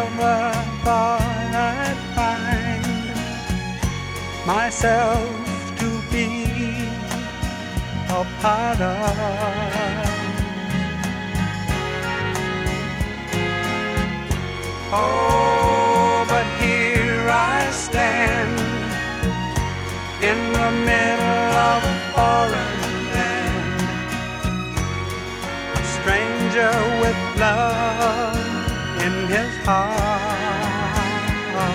never thought I'd find myself to be a part of. Oh, but here I stand in the middle of a foreign land, a stranger with love in his heart.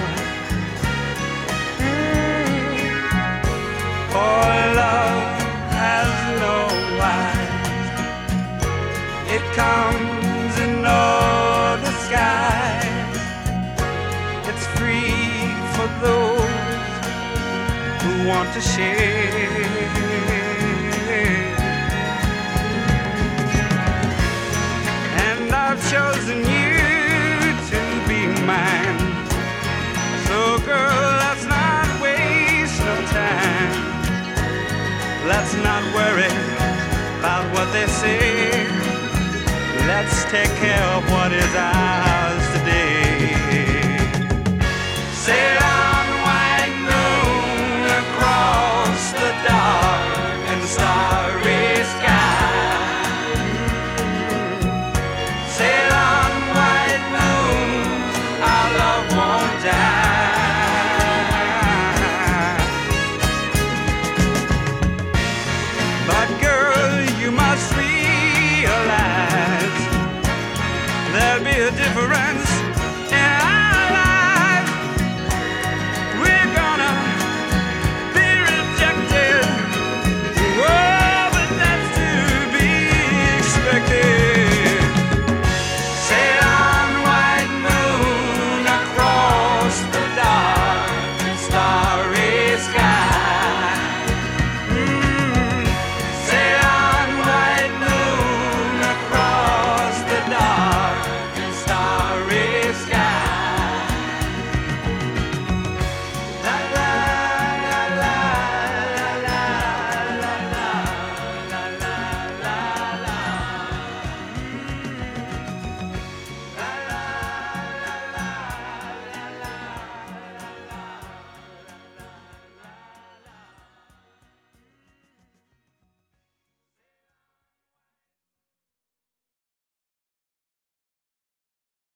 For love has no eyes, it comes in no disguise, it's free for those who want to share. And I've chosen you to be mine. So girl, let's not waste no time. Let's not worry about what they say. Let's take care of what is ours.